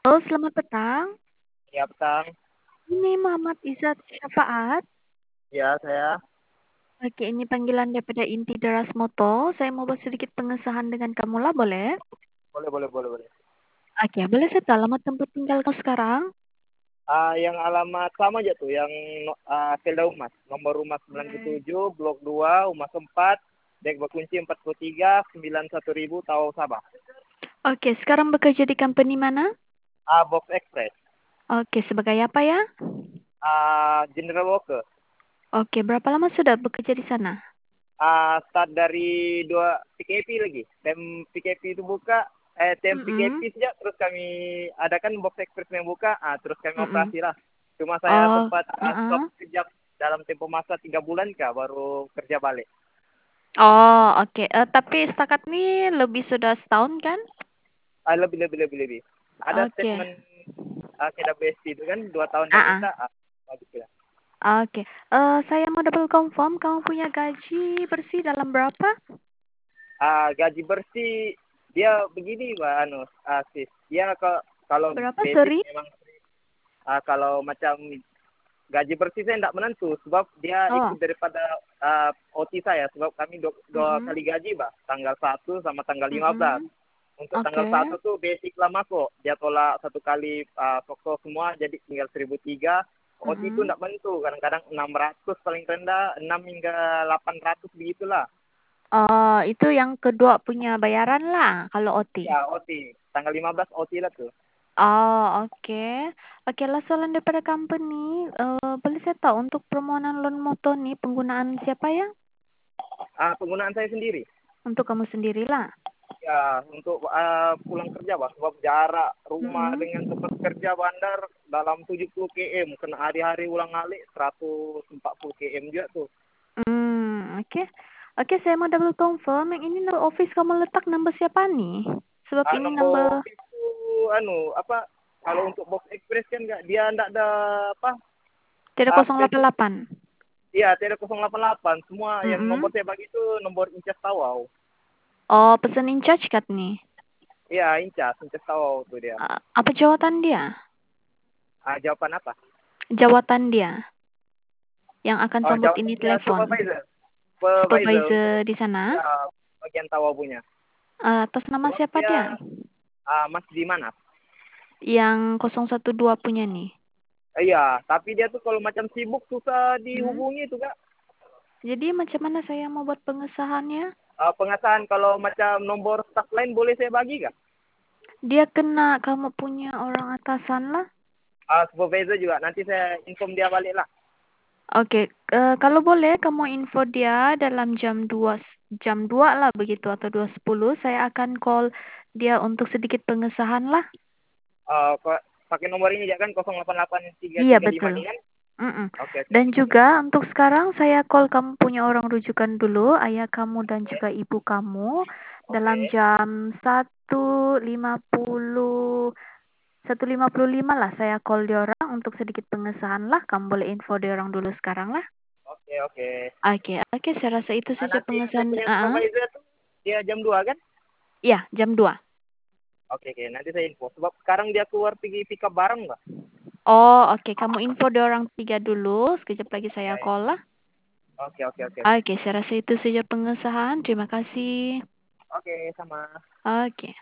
Halo, selamat petang. Ya, petang. Ini Muhammad Izzat Syafaat. Ya, saya. Oke, ini panggilan daripada Inti Deras Moto. Saya mau buat sedikit pengesahan dengan kamu lah, boleh? Boleh, boleh, boleh, boleh. Oke, boleh saya tahu alamat tempat tinggal kamu sekarang? Yang alamat sama aja tuh, yang Selda Umas. Nomor rumah 97, Blok 2, Umas 4, Dek Bekunci 43, 91.000, Tau Sabah. Oke, sekarang bekerja di company mana? Box Express. Oke, sebagai apa ya? General Walker. Oke, berapa lama sudah bekerja di sana? Start dari 2 PKP lagi. PKP itu buka, PKP Mm-mm. sejak, terus kami adakan Box Express yang buka, terus kami Mm-mm. operasi lah. Cuma saya Oh, sempat stop uh-uh. sekejap dalam tempo masa 3 bulan kah, baru kerja balik. Oh, oke. Tapi setakat ini lebih sudah setahun kan? Lebih, lebih, lebih, lebih. Ada Oke. statement KWSP itu kan 2 tahun dia Ah, minta, bagus ya. oke. Saya mau double confirm, kamu punya gaji bersih dalam berapa? Gaji bersih dia begini, Mbak sis. Dia kalau Berapa, basic sorry? memang, kalau macam gaji bersih saya tidak menentu, sebab dia ikut Oh. daripada OT saya, sebab kami dua Mm-mm. kali gaji, Mbak, tanggal 1 sama tanggal 15. Mm-mm. Untuk tanggal Oke. 1 tuh basic lah masuk, dia tolak satu kali pokok semua, jadi tinggal 1.003. OT itu Mm-mm. tidak menentu, kadang-kadang 600 paling rendah, 6 hingga 800 begitulah. Oh, itu yang kedua punya bayaran lah kalau OT. Ya, OT tanggal 15 OT lah tuh. Oh, oke. Oke, lah soalan daripada company. Boleh saya tahu untuk permohonan loan motor nih penggunaan siapa ya? Penggunaan saya sendiri. Untuk kamu sendirilah. Ya, untuk pulang kerja, Pak. Sebab jarak rumah Mm-mm. dengan tempat kerja bandar dalam 70 km. Kena hari-hari ulang alik 140 km juga tuh. Oke. Oke, saya mau double confirm. Yang ini number office kamu letak number siapa nih? Sebab ini Nomor number office tuh, kalau untuk Box Express kan nggak, dia nggak ada apa, tidak spesifik. 088. Iya, tidak 088. Semua yang nomor Mm-mm. saya bagi itu nomor Incas Tawau. Oh, pesan in charge kat nih. Iya, Incas Tawau tuh dia. Apa jawatan dia? Jawaban apa? Jawatan dia yang akan sambut Jawaban ini dia telepon. supervisor. Supervisor untuk Supervisor di sana. ya, bagian Tawau punya. Atas nama Sebab siapa dia dia? Mas di mana? Yang 012 punya nih. Iya, tapi dia tuh kalau macam sibuk susah Hmm. dihubungi tuh, Kak. Jadi macam mana saya mau buat pengesahannya? Pengesahan kalau macam nomor staff lain boleh saya bagi, Kak? Dia kena kamu punya orang atasan lah. Supervisor juga, nanti saya inform dia balik lah. Oke, kalau boleh kamu info dia dalam jam 2 lah begitu atau 2:10 saya akan call dia untuk sedikit pengesahan lah. Pakai nomor ini ya kan, 088335 Iya, nih betul. kan? Mm-mm. Oke, oke. Dan juga untuk sekarang saya call kamu punya orang rujukan dulu, ayah kamu dan juga ibu kamu. Dalam Oke. jam 1.55 lah saya call dia orang untuk sedikit pengesahan lah. Kamu boleh info dia orang dulu sekarang lah. Oke, oke. Oke, oke, saya rasa itu saja Nanti saya pengesahan. punya supervisor tuh, dia jam 2 kan? Ya, jam 2. Oke, oke. Nanti saya info. Sebab sekarang dia keluar pergi pick up barang, Mbak. Oh, oke, kamu info dia orang 3 dulu. Sekejap lagi saya Ya, ya. call lah. Oke, oke, oke, oke. Oke, saya rasa itu saja pengesahan. Terima kasih. Oke, sama. Oke.